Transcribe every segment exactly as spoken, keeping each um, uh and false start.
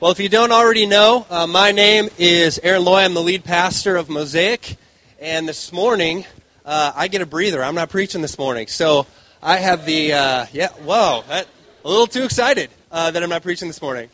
Well, if you don't already know, uh, my name is Aaron Loy. I'm the lead pastor of Mosaic. And this morning, uh, I get a breather. I'm not preaching this morning. So I have the, uh, yeah, whoa, that, a little too excited uh, that I'm not preaching this morning.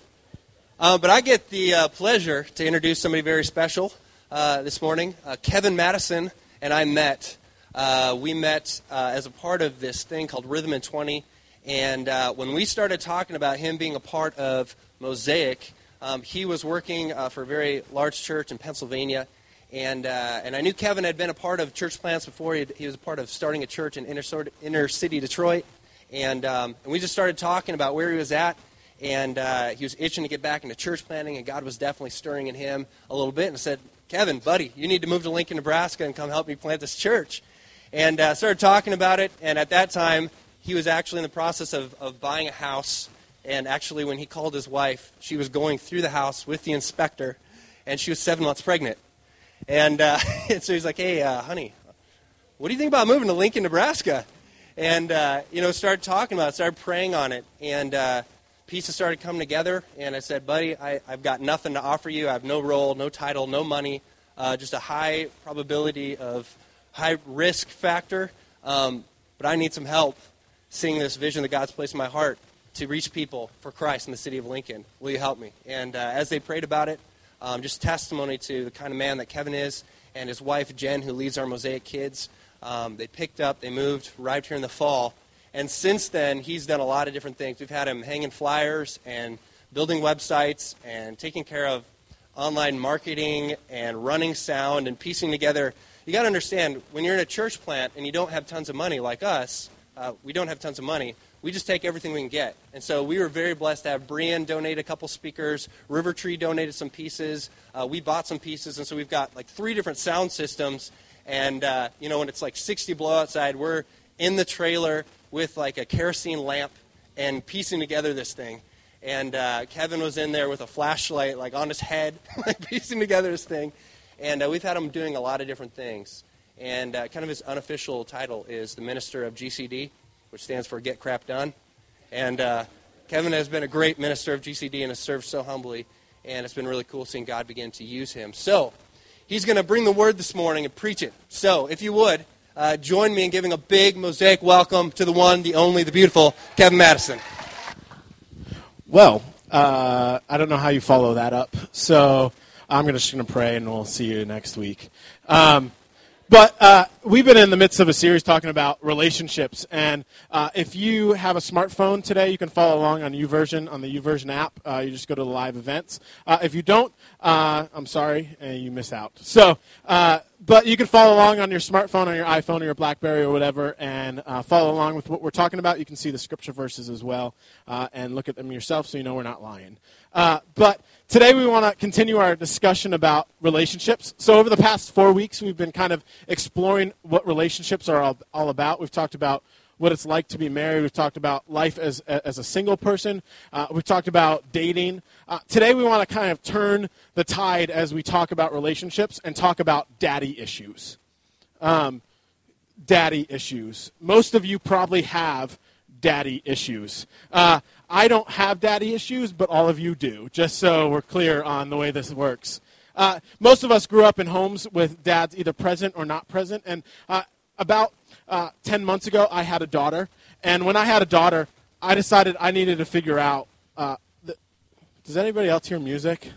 Uh, but I get the uh, pleasure to introduce somebody very special uh, this morning. Uh, Kevin Madison and I met. Uh, we met uh, as a part of this thing called Rhythm in twenty. And uh, when we started talking about him being a part of Mosaic, um, he was working uh, for a very large church in Pennsylvania. And uh, and I knew Kevin had been a part of church plants before. He, he was a part of starting a church in inner, inner city Detroit. And, um, and we just started talking about where he was at. And uh, he was itching to get back into church planting, and God was definitely stirring in him a little bit. And I said, Kevin, buddy, you need to move to Lincoln, Nebraska and come help me plant this church. And uh, started talking about it. And at that time, he was actually in the process of, of buying a house. And actually, when he called his wife, she was going through the house with the inspector, and she was seven months pregnant. And, uh, and so he's like, hey, uh, honey, what do you think about moving to Lincoln, Nebraska? And, uh, you know, started talking about it, started praying on it. And uh, pieces started coming together. And I said, buddy, I, I've got nothing to offer you. I have no role, no title, no money, uh, just a high probability of high risk factor. Um, but I need some help seeing this vision that God's placed in my heart to reach people for Christ in the city of Lincoln. Will you help me? And uh, as they prayed about it, um, just testimony to the kind of man that Kevin is and his wife, Jen, who leads our Mosaic kids. Um, they picked up, they moved, arrived here in the fall. And since then, he's done a lot of different things. We've had him hanging flyers and building websites and taking care of online marketing and running sound and piecing together. You got to understand, when you're in a church plant and you don't have tons of money like us, uh, we don't have tons of money. We just take everything we can get. And so we were very blessed to have Brian donate a couple speakers. River Tree donated some pieces. Uh, we bought some pieces. And so we've got like three different sound systems. And, uh, you know, when it's like sixty below outside, we're in the trailer with like a kerosene lamp and piecing together this thing. And uh, Kevin was in there with a flashlight like on his head, like piecing together this thing. And uh, we've had him doing a lot of different things. And uh, kind of his unofficial title is the minister of G C D, which stands for Get Crap Done. And uh, Kevin has been a great minister of G C D and has served so humbly. And it's been really cool seeing God begin to use him. So he's going to bring the word this morning and preach it. So if you would, uh, join me in giving a big Mosaic welcome to the one, the only, the beautiful Kevin Madison. Well, uh, I don't know how you follow that up. So I'm just going to pray and we'll see you next week. Um, But uh, we've been in the midst of a series talking about relationships, and uh, if you have a smartphone today, you can follow along on YouVersion, on the YouVersion app. Uh, you just go to the live events. Uh, if you don't, uh, I'm sorry, uh, you miss out. So, uh, but you can follow along on your smartphone, on your iPhone, or your BlackBerry, or whatever, and uh, follow along with what we're talking about. You can see the scripture verses as well, uh, and look at them yourself so you know we're not lying. Uh, but today we want to continue our discussion about relationships. So over the past four weeks, we've been kind of exploring what relationships are all, all about. We've talked about what it's like to be married. We've talked about life as as a single person. Uh, we've talked about dating. Uh, today we want to kind of turn the tide as we talk about relationships and talk about daddy issues. Um, daddy issues. Most of you probably have daddy issues. Uh, I don't have daddy issues, but all of you do, just so we're clear on the way this works. Uh, most of us grew up in homes with dads either present or not present, and uh, about uh, ten months ago, I had a daughter, and when I had a daughter, I decided I needed to figure out, uh, the, does anybody else hear music?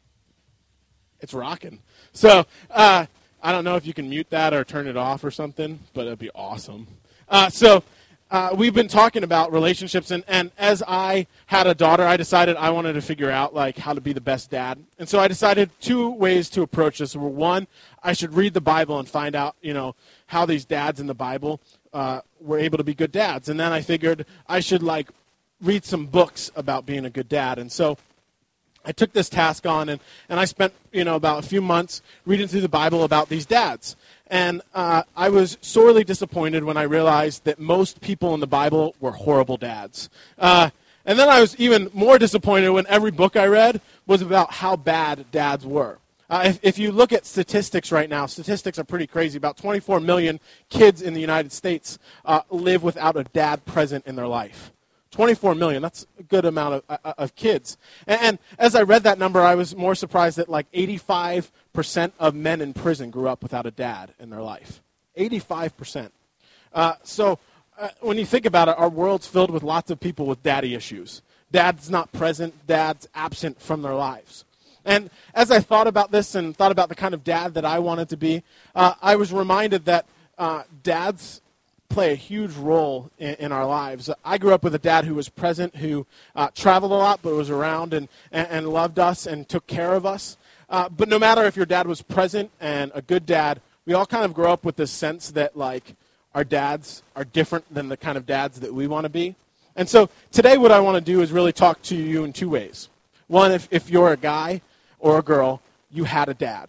It's rocking. So uh, I don't know if you can mute that or turn it off or something, but it'd be awesome. Uh, so Uh, we've been talking about relationships, and, and as I had a daughter, I decided I wanted to figure out like how to be the best dad. And so I decided two ways to approach this. Were one, I should read the Bible and find out, you know, how these dads in the Bible uh, were able to be good dads. And then I figured I should like read some books about being a good dad. And so I took this task on, and, and I spent, you know, about a few months reading through the Bible about these dads. And uh, I was sorely disappointed when I realized that most people in the Bible were horrible dads. Uh, and then I was even more disappointed when every book I read was about how bad dads were. Uh, if, if you look at statistics right now, statistics are pretty crazy. About twenty-four million kids in the United States uh, live without a dad present in their life. twenty-four million. That's a good amount of, uh, of kids. And, and as I read that number, I was more surprised that like eighty-five percent of men in prison grew up without a dad in their life. eighty-five percent. Uh, so uh, when you think about it, our world's filled with lots of people with daddy issues. Dad's not present. Dad's absent from their lives. And as I thought about this and thought about the kind of dad that I wanted to be, uh, I was reminded that uh, dads play a huge role in, in our lives. I grew up with a dad who was present, who uh, traveled a lot, but was around and, and, and loved us and took care of us. Uh, but no matter if your dad was present and a good dad, we all kind of grow up with this sense that, like, our dads are different than the kind of dads that we want to be. And so today what I want to do is really talk to you in two ways. One, if, if you're a guy or a girl, you had a dad,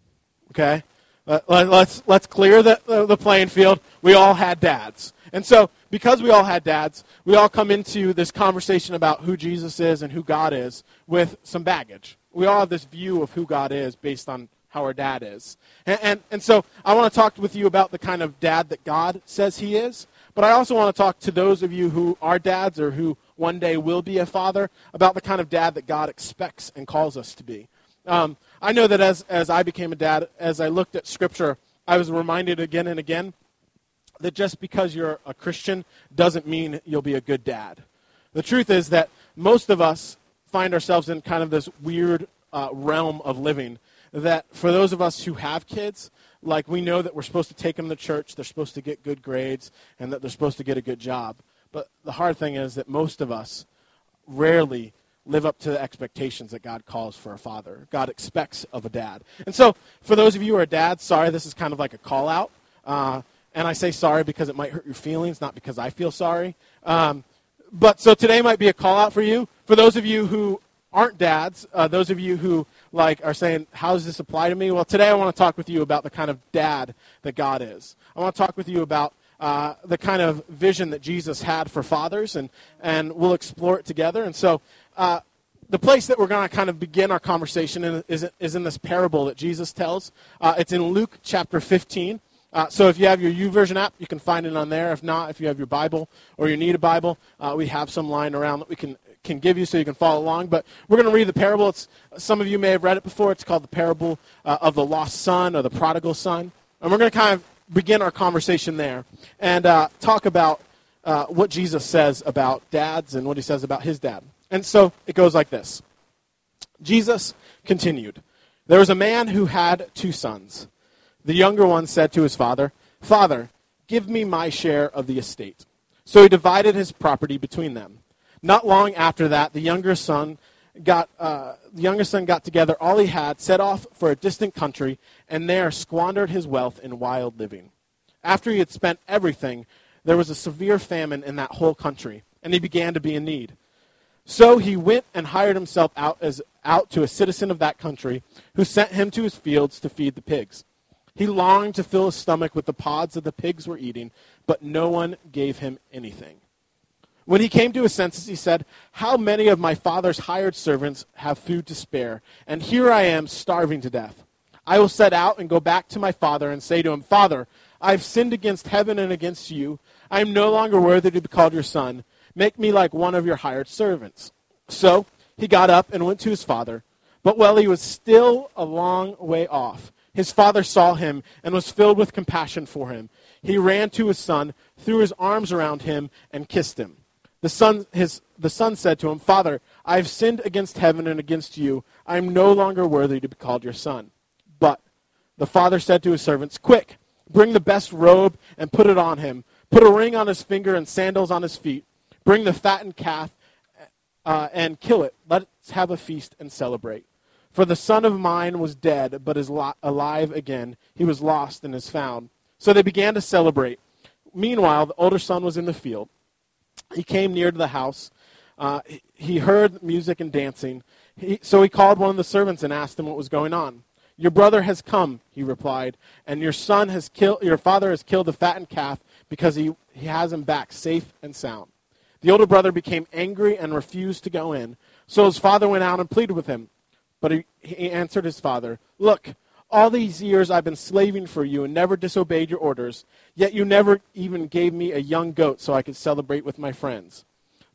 okay? Uh, let's let's clear the, uh, the playing field. We all had dads. And so because we all had dads, we all come into this conversation about who Jesus is and who God is with some baggage. We all have this view of who God is based on how our dad is. And, and, and so I want to talk with you about the kind of dad that God says he is, but I also want to talk to those of you who are dads or who one day will be a father about the kind of dad that God expects and calls us to be. Um, I know that as, as I became a dad, as I looked at Scripture, I was reminded again and again that just because you're a Christian doesn't mean you'll be a good dad. The truth is that most of us find ourselves in kind of this weird uh, realm of living that for those of us who have kids, like we know that we're supposed to take them to church, they're supposed to get good grades, and that they're supposed to get a good job. But the hard thing is that most of us rarely live up to the expectations that God calls for a father. God expects of a dad. And so for those of you who are dads, sorry, this is kind of like a call out. Uh, and I say sorry because it might hurt your feelings, not because I feel sorry. Um, but so today might be a call out for you. For those of you who aren't dads, uh, those of you who like are saying, how does this apply to me? Well, today I want to talk with you about the kind of dad that God is. I want to talk with you about uh, the kind of vision that Jesus had for fathers, and, and we'll explore it together. And so uh, the place that we're going to kind of begin our conversation in is, is in this parable that Jesus tells. Uh, it's in Luke chapter fifteen. Uh, so if you have your YouVersion app, you can find it on there. If not, if you have your Bible or you need a Bible, uh, we have some lying around that we can can give you so you can follow along. But we're going to read the parable. It's, some of you may have read it before. It's called the parable uh, of the lost son or the prodigal son. And we're going to kind of begin our conversation there and uh, talk about uh, what Jesus says about dads and what he says about his dad. And so it goes like this. Jesus continued, "There was a man who had two sons. The younger one said to his father, 'Father, give me my share of the estate.' So he divided his property between them. Not long after that, the younger son got uh, the younger son got together all he had, set off for a distant country, and there squandered his wealth in wild living. After he had spent everything, there was a severe famine in that whole country, and he began to be in need. So he went and hired himself out as out to a citizen of that country, who sent him to his fields to feed the pigs. He longed to fill his stomach with the pods that the pigs were eating, but no one gave him anything. When he came to his senses, he said, 'How many of my father's hired servants have food to spare, and here I am starving to death. I will set out and go back to my father and say to him, Father, I have sinned against heaven and against you. I am no longer worthy to be called your son. Make me like one of your hired servants.' So he got up and went to his father. But while he was still a long way off, his father saw him and was filled with compassion for him. He ran to his son, threw his arms around him, and kissed him. The son, his, the son said to him, 'Father, I have sinned against heaven and against you. I am no longer worthy to be called your son.' But the father said to his servants, 'Quick, bring the best robe and put it on him. Put a ring on his finger and sandals on his feet. Bring the fattened calf uh, and kill it. Let's have a feast and celebrate. For the son of mine was dead, but is lo- alive again. He was lost and is found.' So they began to celebrate. Meanwhile, the older son was in the field. He came near to the house. Uh, he heard music and dancing. He, so he called one of the servants and asked him what was going on. 'Your brother has come,' he replied, 'and your son has killed. Your father has killed the fattened calf because he, he has him back safe and sound.' The older brother became angry and refused to go in. So his father went out and pleaded with him. But he, he answered his father, 'Look, all these years I've been slaving for you and never disobeyed your orders, yet you never even gave me a young goat so I could celebrate with my friends.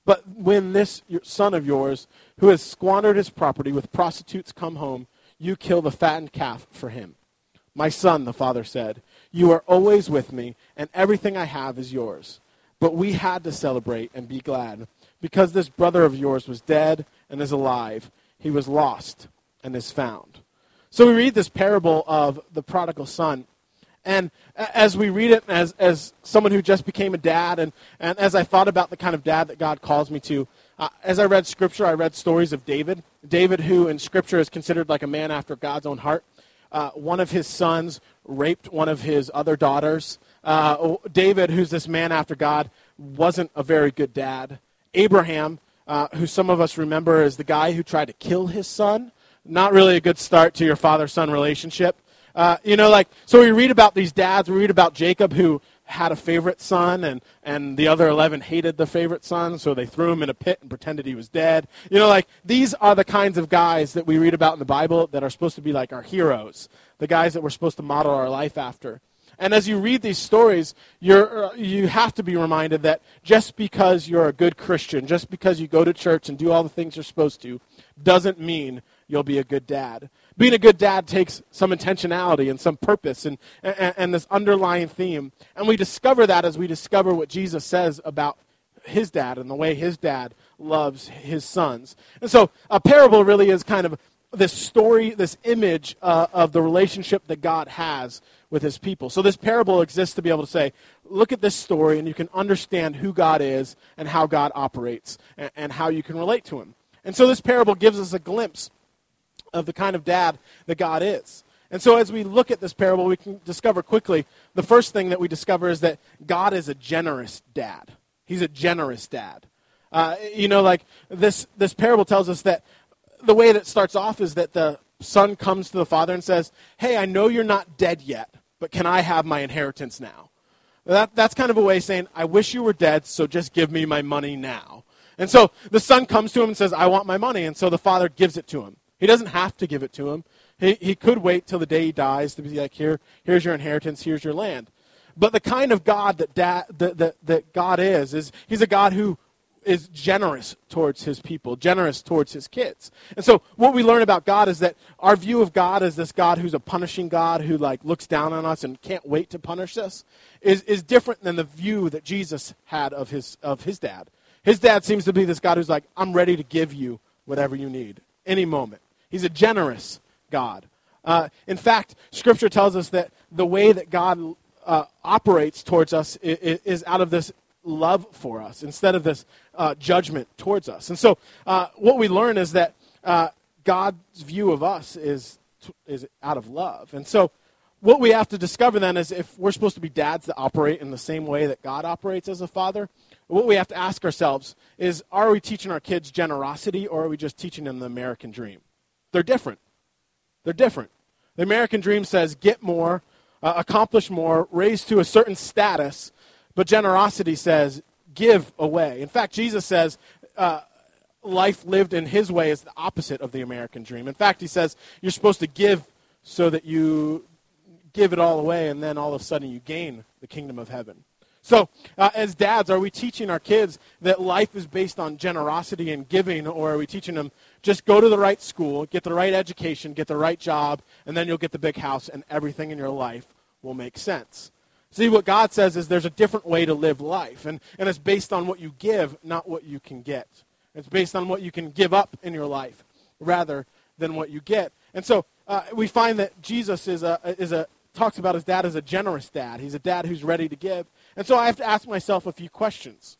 But when this son of yours, who has squandered his property with prostitutes, come home, you kill the fattened calf for him. My son, the father said, you are always with me, and everything I have is yours. But we had to celebrate and be glad, because this brother of yours was dead and is alive. He was lost and is found. So we read this parable of the prodigal son. And as we read it, as as someone who just became a dad, and, and as I thought about the kind of dad that God calls me to, uh, as I read Scripture, I read stories of David. David, who in Scripture is considered like a man after God's own heart. Uh, one of his sons raped one of his other daughters. Uh, David, who's this man after God, wasn't a very good dad. Abraham, uh, who some of us remember as the guy who tried to kill his son. Not really a good start to your father-son relationship. Uh, you know, like, so we read about these dads. We read about Jacob, who had a favorite son, and, and the other eleven hated the favorite son, so they threw him in a pit and pretended he was dead. You know, like, these are the kinds of guys that we read about in the Bible that are supposed to be like our heroes, the guys that we're supposed to model our life after. And as you read these stories, you're, uh, you have to be reminded that just because you're a good Christian, just because you go to church and do all the things you're supposed to, doesn't mean you'll be a good dad. Being a good dad takes some intentionality and some purpose and, and, and this underlying theme. And we discover that as we discover what Jesus says about his dad and the way his dad loves his sons. And so a parable really is kind of this story, this image uh, of the relationship that God has with his people. So this parable exists to be able to say, look at this story and you can understand who God is and how God operates and, and how you can relate to him. And so this parable gives us a glimpse of the kind of dad that God is. And so as we look at this parable, we can discover quickly, the first thing that we discover is that God is a generous dad. He's a generous dad. Uh, you know, like this, this parable tells us that the way that starts off is that the son comes to the father and says, hey, I know you're not dead yet, but can I have my inheritance now? That, that's kind of a way of saying, I wish you were dead, so just give me my money now. And so the son comes to him and says, I want my money. And so the father gives it to him. He doesn't have to give it to him. He he could wait till the day he dies to be like, here, here's your inheritance, here's your land. But the kind of God that, da, that, that, that God is, is he's a God who is generous towards his people, generous towards his kids. And so what we learn about God is that our view of God as this God who's a punishing God who like looks down on us and can't wait to punish us is, is different than the view that Jesus had of his of his dad. His dad seems to be this God who's like, I'm ready to give you whatever you need, any moment. He's a generous God. Uh, in fact, Scripture tells us that the way that God uh, operates towards us is, is out of this love for us instead of this uh, judgment towards us. And so uh, what we learn is that uh, God's view of us is, is out of love. And so what we have to discover then is if we're supposed to be dads that operate in the same way that God operates as a father, what we have to ask ourselves is, are we teaching our kids generosity or are we just teaching them the American dream? They're different. They're different. The American dream says get more, uh, accomplish more, raise to a certain status, but generosity says give away. In fact, Jesus says uh, life lived in his way is the opposite of the American dream. In fact, he says you're supposed to give so that you give it all away and then all of a sudden you gain the kingdom of heaven. So uh, as dads, are we teaching our kids that life is based on generosity and giving, or are we teaching them just go to the right school, get the right education, get the right job, and then you'll get the big house and everything in your life will make sense? See, what God says is there's a different way to live life, and, and it's based on what you give, not what you can get. It's based on what you can give up in your life rather than what you get. And so uh, we find that Jesus is a is a talks about his dad as a generous dad. He's a dad who's ready to give. And so I have to ask myself a few questions.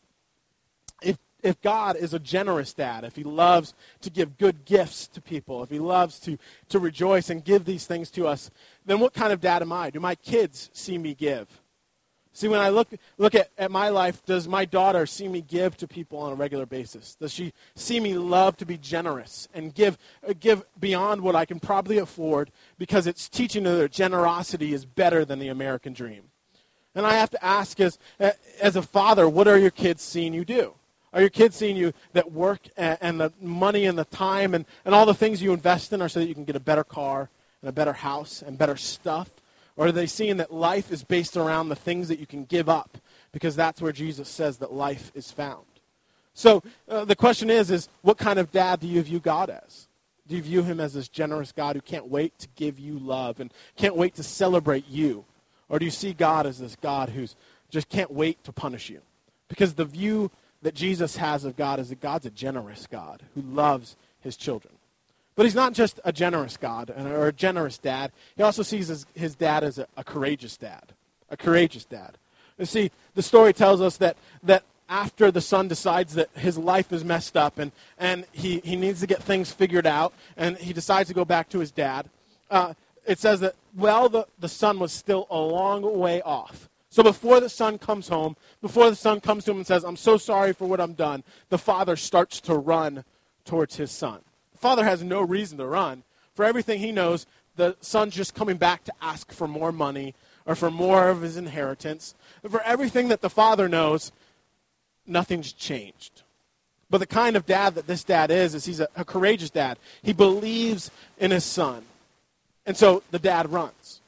If if God is a generous dad, if he loves to give good gifts to people, if he loves to, to rejoice and give these things to us, then what kind of dad am I? Do my kids see me give? See, when I look look at, at my life, does my daughter see me give to people on a regular basis? Does she see me love to be generous and give uh, give beyond what I can probably afford because it's teaching her that generosity is better than the American dream? And I have to ask as, as a father, what are your kids seeing you do? Are your kids seeing you that work and, and the money and the time and, and all the things you invest in are so that you can get a better car and a better house and better stuff? Or are they seeing that life is based around the things that you can give up? Because that's where Jesus says that life is found. So uh, the question is, is what kind of dad do you view God as? Do you view him as this generous God who can't wait to give you love and can't wait to celebrate you? Or do you see God as this God who's just can't wait to punish you? Because the view that Jesus has of God is that God's a generous God who loves his children. But he's not just a generous God or a generous dad. He also sees his, his dad as a, a courageous dad, a courageous dad. You see, the story tells us that that after the son decides that his life is messed up and, and he, he needs to get things figured out, and he decides to go back to his dad, uh, it says that, well, the, the son was still a long way off. So before the son comes home, before the son comes to him and says, I'm so sorry for what I've done, the father starts to run towards his son. The father has no reason to run. For everything he knows, the son's just coming back to ask for more money or for more of his inheritance. And for everything that the father knows, nothing's changed. But the kind of dad that this dad is, is he's a, a courageous dad. He believes in his son. And so the dad runs.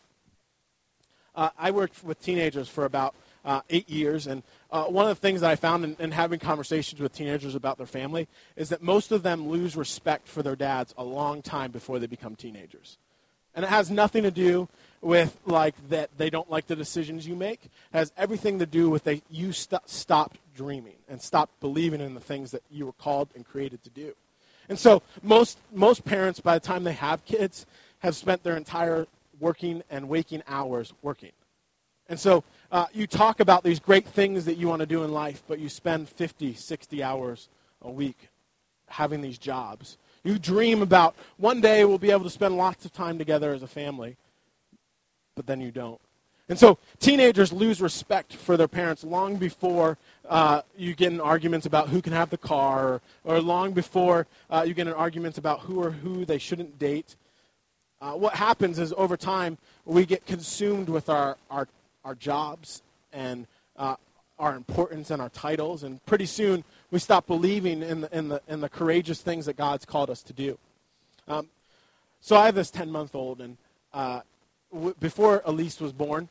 Uh, I worked with teenagers for about uh, eight years, and uh, one of the things that I found in, in having conversations with teenagers about their family is that most of them lose respect for their dads a long time before they become teenagers. And it has nothing to do with like that they don't like the decisions you make. It has everything to do with that you st- stopped dreaming and stopped believing in the things that you were called and created to do. And so most most parents, by the time they have kids, have spent their entire working and waking hours working. And so uh, you talk about these great things that you want to do in life, but you spend fifty, sixty hours a week having these jobs. You dream about one day we'll be able to spend lots of time together as a family, but then you don't. And so teenagers lose respect for their parents long before uh, you get in arguments about who can have the car, or, or long before uh, you get in arguments about who or who they shouldn't date. Uh, what happens is over time we get consumed with our, our, our jobs and uh, our importance and our titles, and pretty soon we stop believing in the, in the, in the courageous things that God's called us to do. Um, so I have this ten-month-old, and uh, w- before Elise was born,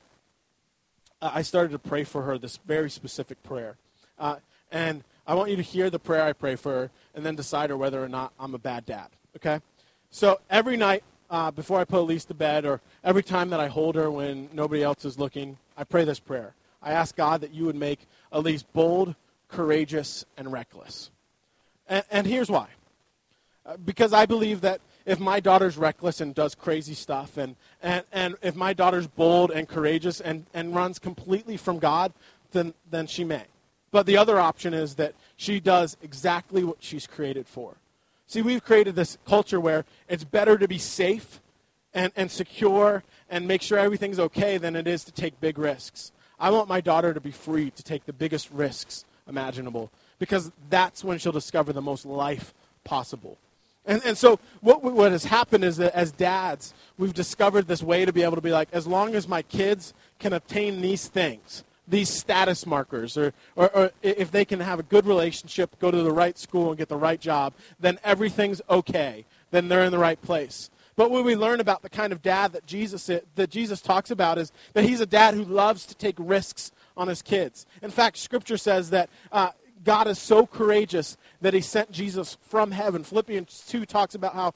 uh, I started to pray for her this very specific prayer. Uh, and I want you to hear the prayer I pray for her and then decide whether or not I'm a bad dad, okay? So every night, Uh, before I put Elise to bed, or every time that I hold her when nobody else is looking, I pray this prayer. I ask God that you would make Elise bold, courageous, and reckless. And, and here's why. Uh, because I believe that if my daughter's reckless and does crazy stuff, and, and, and if my daughter's bold and courageous and, and runs completely from God, then, then she may. But the other option is that she does exactly what she's created for. See, we've created this culture where it's better to be safe and, and secure and make sure everything's okay than it is to take big risks. I want my daughter to be free to take the biggest risks imaginable, because that's when she'll discover the most life possible. And, and so what, what has happened is that as dads, we've discovered this way to be able to be like, as long as my kids can obtain these things, these status markers, or, or, or if they can have a good relationship, go to the right school and get the right job, then everything's okay. Then they're in the right place. But what we learn about the kind of dad that Jesus that Jesus talks about is that he's a dad who loves to take risks on his kids. In fact, Scripture says that uh, God is so courageous that he sent Jesus from heaven. Philippians two talks about how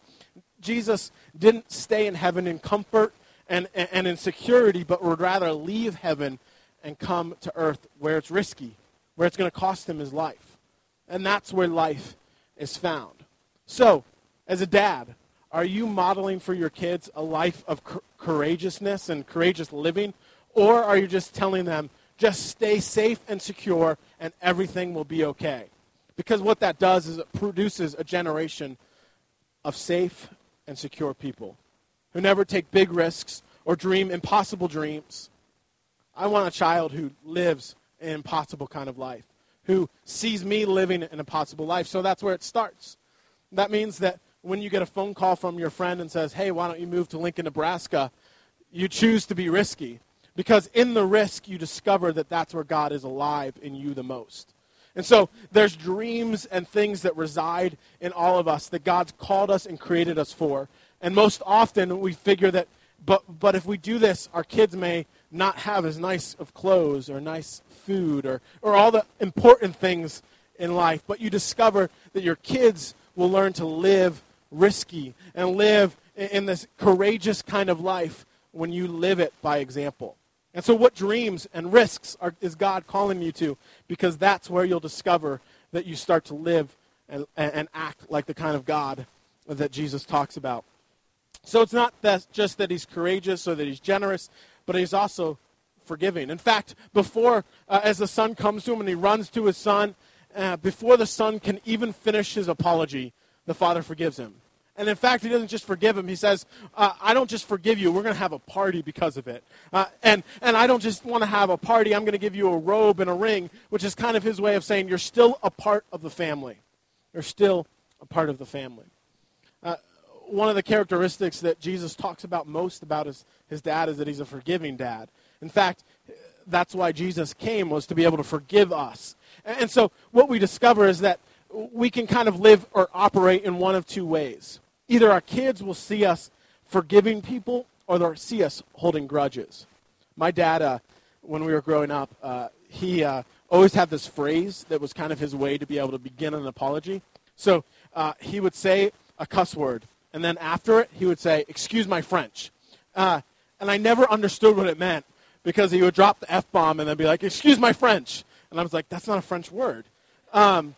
Jesus didn't stay in heaven in comfort and, and, and in security, but would rather leave heaven and come to earth where it's risky, where it's going to cost him his life. And that's where life is found. So, as a dad, are you modeling for your kids a life of c- courageousness and courageous living? Or are you just telling them, just stay safe and secure and everything will be okay? Because what that does is it produces a generation of safe and secure people who never take big risks or dream impossible dreams. I want a child who lives an impossible kind of life, who sees me living an impossible life. So that's where it starts. That means that when you get a phone call from your friend and says, hey, why don't you move to Lincoln, Nebraska, you choose to be risky. Because in the risk, you discover that that's where God is alive in you the most. And so there's dreams and things that reside in all of us that God's called us and created us for. And most often we figure that, but but if we do this, our kids may not have as nice of clothes or nice food or, or all the important things in life, but you discover that your kids will learn to live risky and live in, in this courageous kind of life when you live it by example. And so what dreams and risks are, is God calling you to? Because that's where you'll discover that you start to live and, and act like the kind of God that Jesus talks about. So it's not that just that he's courageous or that he's generous, but he's also forgiving. In fact, before, uh, as the son comes to him and he runs to his son, uh, before the son can even finish his apology, the father forgives him. And in fact, he doesn't just forgive him. He says, uh, I don't just forgive you. We're going to have a party because of it. Uh, and, and I don't just want to have a party. I'm going to give you a robe and a ring, which is kind of his way of saying you're still a part of the family. You're still a part of the family. Uh, one of the characteristics that Jesus talks about most about his, his dad is that he's a forgiving dad. In fact, that's why Jesus came, was to be able to forgive us. And, and so what we discover is that we can kind of live or operate in one of two ways. Either our kids will see us forgiving people, or they'll see us holding grudges. My dad, uh, when we were growing up, uh, he uh, always had this phrase that was kind of his way to be able to begin an apology. So uh, he would say a cuss word, and then after it, he would say, "Excuse my French." Uh, and I never understood what it meant, because he would drop the F-bomb and then be like, "Excuse my French." And I was like, that's not a French word. Um,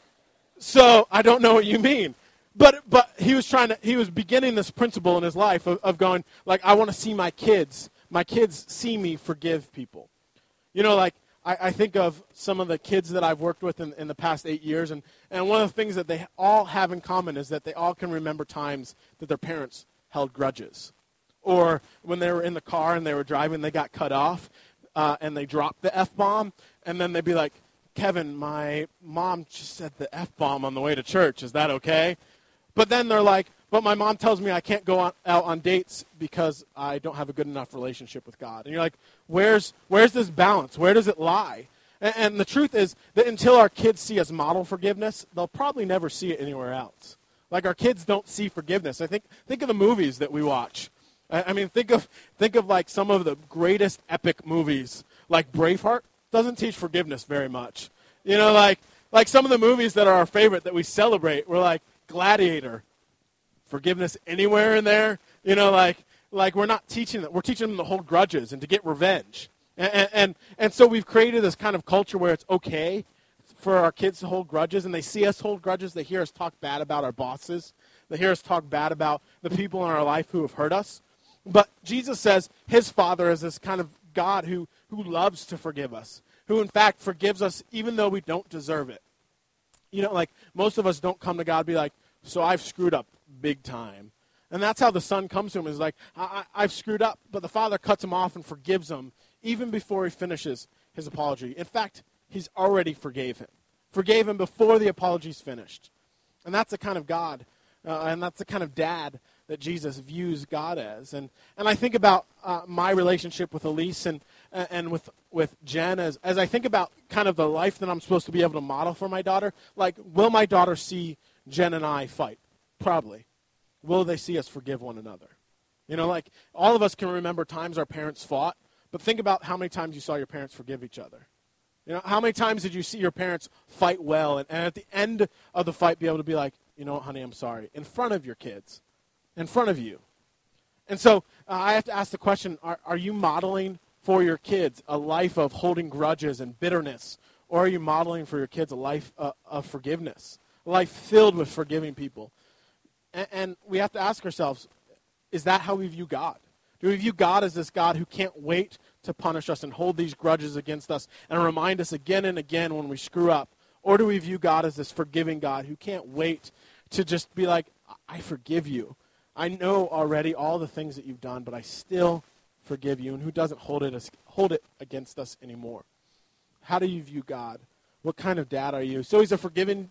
so I don't know what you mean. But but he was trying to, he was beginning this principle in his life of, of going, like, I want to see my kids, my kids see me forgive people. You know, like, I, I think of some of the kids that I've worked with in, in the past eight years, and, and one of the things that they all have in common is that they all can remember times that their parents held grudges. Or when they were in the car and they were driving, they got cut off, uh, and they dropped the F-bomb, and then they'd be like, "Kevin, my mom just said the F-bomb on the way to church. Is that okay?" But then they're like, "But my mom tells me I can't go on, out on dates because I don't have a good enough relationship with God." And you're like, where's where's this balance? Where does it lie? And, and the truth is that until our kids see us model forgiveness, they'll probably never see it anywhere else. Like, our kids don't see forgiveness. I think think of the movies that we watch. I, I mean, think of think of like some of the greatest epic movies, like Braveheart. Doesn't teach forgiveness very much. You know, like like some of the movies that are our favorite that we celebrate, we're like Gladiator. Forgiveness anywhere in there? You know, like like we're not teaching that. We're teaching them to hold grudges and to get revenge. And, and and so we've created this kind of culture where it's okay for our kids to hold grudges, and they see us hold grudges. They hear us talk bad about our bosses. They hear us talk bad about the people in our life who have hurt us. But Jesus says his Father is this kind of God who, who loves to forgive us, who in fact forgives us even though we don't deserve it. You know, like, most of us don't come to God and be like, "So I've screwed up big time." And that's how the son comes to him, is like, I, I, I've screwed up. But the father cuts him off and forgives him even before he finishes his apology. In fact, he's already forgave him. Forgave him before the apology's finished. And that's the kind of God, uh, and that's the kind of dad that Jesus views God as. And and I think about uh, my relationship with Elise and and with with Jen as as I think about kind of the life that I'm supposed to be able to model for my daughter. Like, will my daughter see Jen and I fight? Probably. Will they see us forgive one another? You know, like, all of us can remember times our parents fought, but think about how many times you saw your parents forgive each other. You know, how many times did you see your parents fight well, and, and at the end of the fight be able to be like, "You know what, honey, I'm sorry," in front of your kids, in front of you. And so uh, I have to ask the question, are, are you modeling for your kids a life of holding grudges and bitterness, or are you modeling for your kids a life uh, of forgiveness, a life filled with forgiving people? And, and we have to ask ourselves, is that how we view God? Do we view God as this God who can't wait to punish us and hold these grudges against us and remind us again and again when we screw up? Or do we view God as this forgiving God who can't wait to just be like, "I forgive you. I know already all the things that you've done, but I still forgive you," and who doesn't hold it as, hold it against us anymore? How do you view God? What kind of dad are you? So he's a forgiving,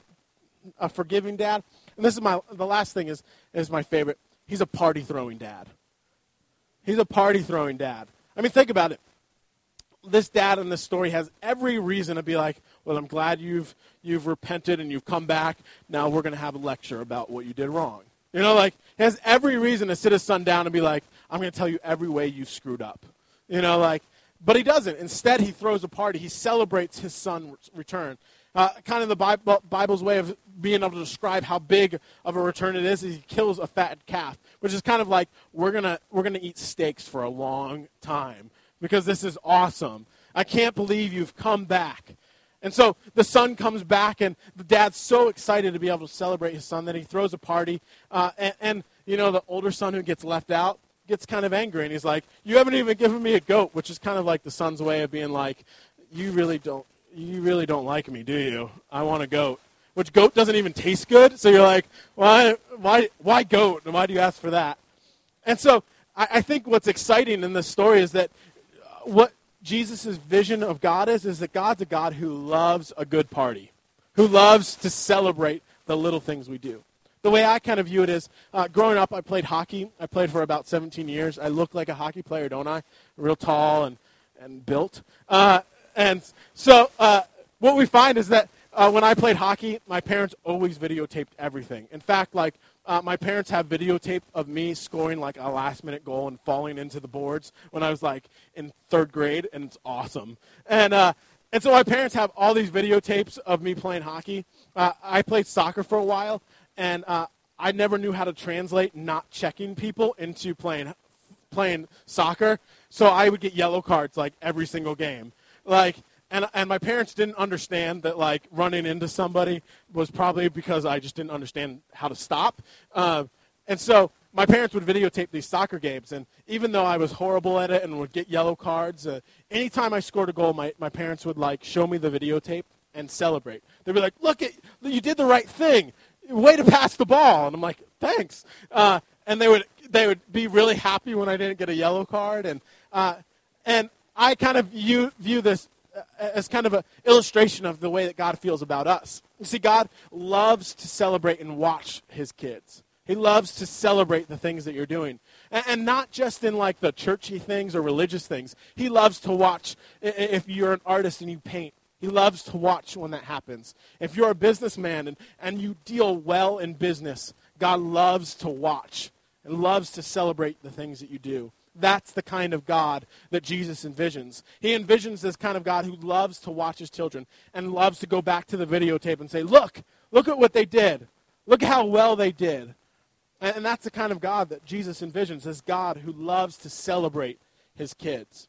a forgiving dad. And this is my the last thing is is my favorite. He's a party throwing dad. He's a party throwing dad. I mean, think about it. This dad in this story has every reason to be like, "Well, I'm glad you've you've repented and you've come back. Now we're going to have a lecture about what you did wrong." You know, like, he has every reason to sit his son down and be like, "I'm going to tell you every way you screwed up." You know, like, but he doesn't. Instead, he throws a party. He celebrates his son's return. Uh, kind of the Bible, Bible's way of being able to describe how big of a return it is is he kills a fattened calf, which is kind of like we're gonna we're gonna eat steaks for a long time because this is awesome. I can't believe you've come back. And so the son comes back, and the dad's so excited to be able to celebrate his son that he throws a party. Uh, and, and, you know, the older son who gets left out gets kind of angry, and he's like, you haven't even given me a goat, which is kind of like the son's way of being like, you really don't, you really don't like me, do you? I want a goat. Which goat doesn't even taste good, so you're like, why, why, why goat, and why do you ask for that? And so I, I think what's exciting in this story is that what Jesus' vision of God is, is that God's a God who loves a good party, who loves to celebrate the little things we do. The way I kind of view it is, uh, growing up, I played hockey. I played for about seventeen years. I look like a hockey player, don't I? Real tall and, and built. Uh, and so uh, what we find is that uh, when I played hockey, my parents always videotaped everything. In fact, like, Uh, my parents have videotape of me scoring like a last-minute goal and falling into the boards when I was like in third grade, and it's awesome. And uh, and so my parents have all these videotapes of me playing hockey. Uh, I played soccer for a while, and uh, I never knew how to translate not checking people into playing playing soccer. So I would get yellow cards like every single game, like. And and my parents didn't understand that, like, running into somebody was probably because I just didn't understand how to stop. Uh, and so my parents would videotape these soccer games. And even though I was horrible at it and would get yellow cards, uh, anytime I scored a goal, my, my parents would, like, show me the videotape and celebrate. They'd be like, look, it, you did the right thing. Way to pass the ball. And I'm like, thanks. Uh, and they would they would be really happy when I didn't get a yellow card. And, uh, and I kind of view, view this as kind of an illustration of the way that God feels about us. You see, God loves to celebrate and watch his kids. He loves to celebrate the things that you're doing. And, and not just in like the churchy things or religious things. He loves to watch if you're an artist and you paint. He loves to watch when that happens. If you're a businessman and, and you deal well in business, God loves to watch and loves to celebrate the things that you do. That's the kind of God that Jesus envisions. He envisions this kind of God who loves to watch his children and loves to go back to the videotape and say, look, look at what they did. Look how well they did. And, and that's the kind of God that Jesus envisions, this God who loves to celebrate his kids.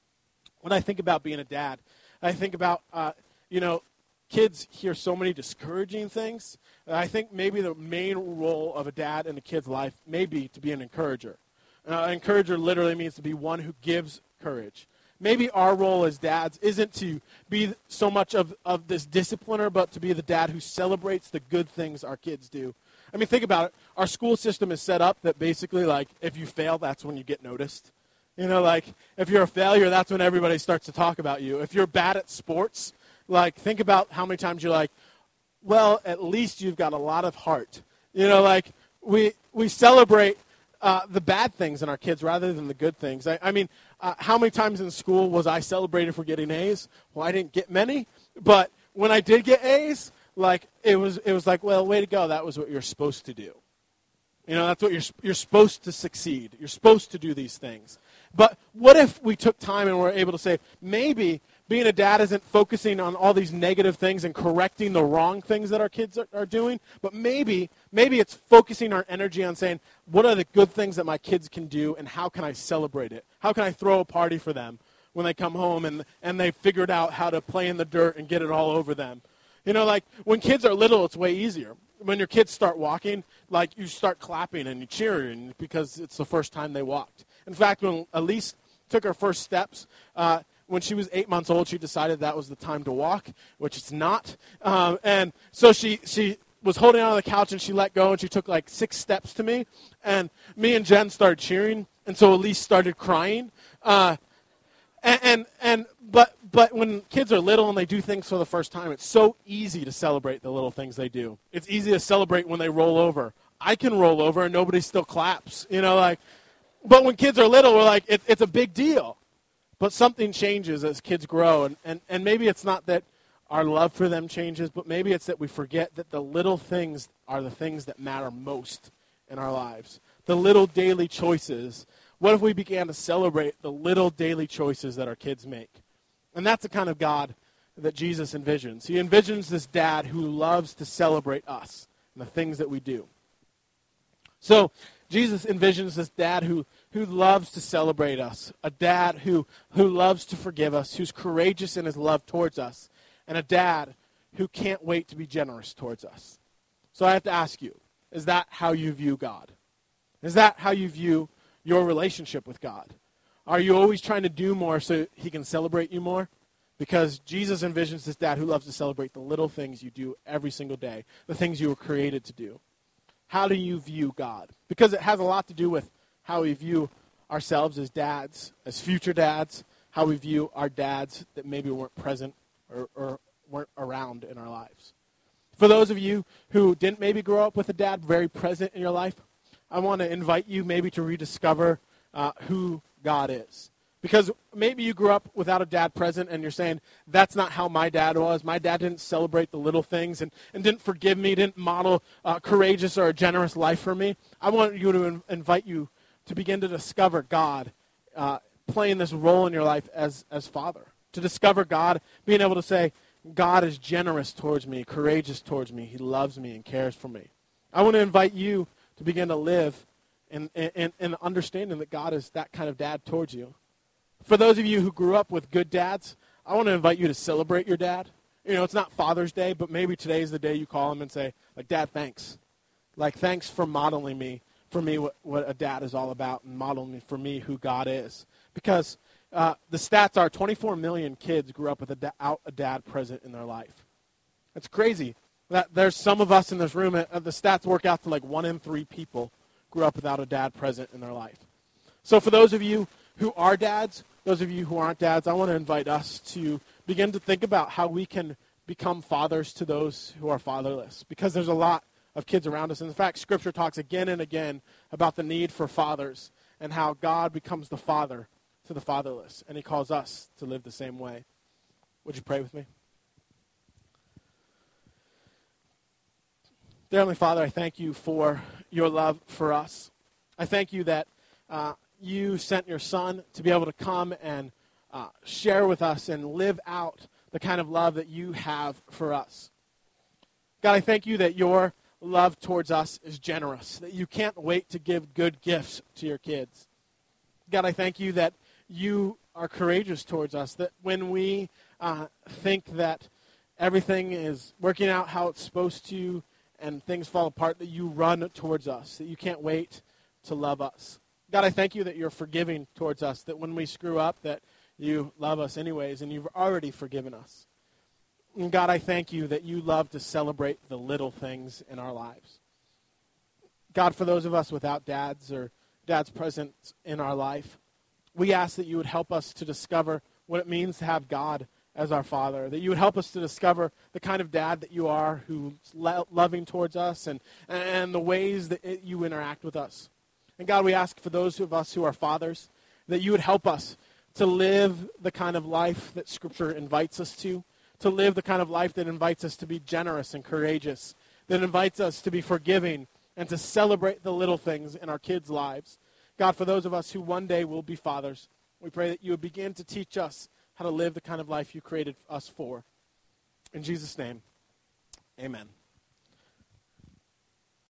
When I think about being a dad, I think about, uh, you know, kids hear so many discouraging things. And I think maybe the main role of a dad in a kid's life may be to be an encourager. Uh, an encourager literally means to be one who gives courage. Maybe our role as dads isn't to be so much of, of this discipliner, but to be the dad who celebrates the good things our kids do. I mean, think about it. Our school system is set up that basically, like, if you fail, that's when you get noticed. You know, like, if you're a failure, that's when everybody starts to talk about you. If you're bad at sports, like, think about how many times you're like, well, at least you've got a lot of heart. You know, like, we we celebrate Uh, the bad things in our kids rather than the good things. I, I mean, uh, how many times in school was I celebrated for getting A's? Well, I didn't get many, but when I did get A's, like it was, it was like, well, way to go. That was what you're supposed to do. You know, that's what you're you're supposed to succeed. You're supposed to do these things. But what if we took time and were able to say, maybe being a dad isn't focusing on all these negative things and correcting the wrong things that our kids are, are doing, but maybe maybe it's focusing our energy on saying, what are the good things that my kids can do and how can I celebrate it? How can I throw a party for them when they come home and, and they've figured out how to play in the dirt and get it all over them? You know, like when kids are little, it's way easier. When your kids start walking, like you start clapping and you cheering because it's the first time they walked. In fact, when Elise took her first steps, uh, when she was eight months old, she decided that was the time to walk, which it's not. Um, and so she, she was holding on the couch and she let go and she took like six steps to me. And me and Jen started cheering. And so Elise started crying. Uh, and, and, and but but when kids are little and they do things for the first time, it's so easy to celebrate the little things they do. It's easy to celebrate when they roll over. I can roll over and nobody still claps, you know, like. But when kids are little, we're like, it, it's a big deal. But something changes as kids grow, and, and, and maybe it's not that our love for them changes, but maybe it's that we forget that the little things are the things that matter most in our lives. The little daily choices. What if we began to celebrate the little daily choices that our kids make? And that's the kind of God that Jesus envisions. He envisions this dad who loves to celebrate us and the things that we do. So Jesus envisions this dad who, who loves to celebrate us, a dad who, who loves to forgive us, who's courageous in his love towards us, and a dad who can't wait to be generous towards us. So I have to ask you, is that how you view God? Is that how you view your relationship with God? Are you always trying to do more so he can celebrate you more? Because Jesus envisions this dad who loves to celebrate the little things you do every single day, the things you were created to do. How do you view God? Because it has a lot to do with how we view ourselves as dads, as future dads, how we view our dads that maybe weren't present or, or weren't around in our lives. For those of you who didn't maybe grow up with a dad very present in your life, I want to invite you maybe to rediscover uh, who God is. Because maybe you grew up without a dad present and you're saying, that's not how my dad was. My dad didn't celebrate the little things and, and didn't forgive me, didn't model a courageous or a generous life for me. I want you to in- invite you to begin to discover God uh, playing this role in your life as, as father. To discover God, being able to say, God is generous towards me, courageous towards me. He loves me and cares for me. I want to invite you to begin to live in, in, in understanding that God is that kind of dad towards you. For those of you who grew up with good dads, I want to invite you to celebrate your dad. You know, it's not Father's Day, but maybe today's the day you call him and say, like, Dad, thanks. Like, thanks for modeling me, for me what, what a dad is all about and modeling for me who God is. Because uh, the stats are twenty-four million kids grew up with a da- out a dad present in their life. It's crazy. That there's some of us in this room, uh, the stats work out to like one in three people grew up without a dad present in their life. So for those of you who are dads, those of you who aren't dads, I want to invite us to begin to think about how we can become fathers to those who are fatherless. Because there's a lot of kids around us. And in fact, Scripture talks again and again about the need for fathers and how God becomes the father to the fatherless. And he calls us to live the same way. Would you pray with me? Dear Heavenly Father, I thank you for your love for us. I thank you that uh, you sent your Son to be able to come and uh, share with us and live out the kind of love that you have for us. God, I thank you that your love towards us is generous, that you can't wait to give good gifts to your kids. God, I thank you that you are courageous towards us, that when we uh, think that everything is working out how it's supposed to and things fall apart, that you run towards us, that you can't wait to love us. God, I thank you that you're forgiving towards us, that when we screw up, that you love us anyways, and you've already forgiven us. And God, I thank you that you love to celebrate the little things in our lives. God, for those of us without dads or dads present in our life, we ask that you would help us to discover what it means to have God as our Father, that you would help us to discover the kind of dad that you are, who's lo- loving towards us, and, and the ways that it, you interact with us. And God, we ask for those of us who are fathers, that you would help us to live the kind of life that Scripture invites us to, to live the kind of life that invites us to be generous and courageous, that invites us to be forgiving and to celebrate the little things in our kids' lives. God, for those of us who one day will be fathers, we pray that you would begin to teach us how to live the kind of life you created us for. In Jesus' name, amen.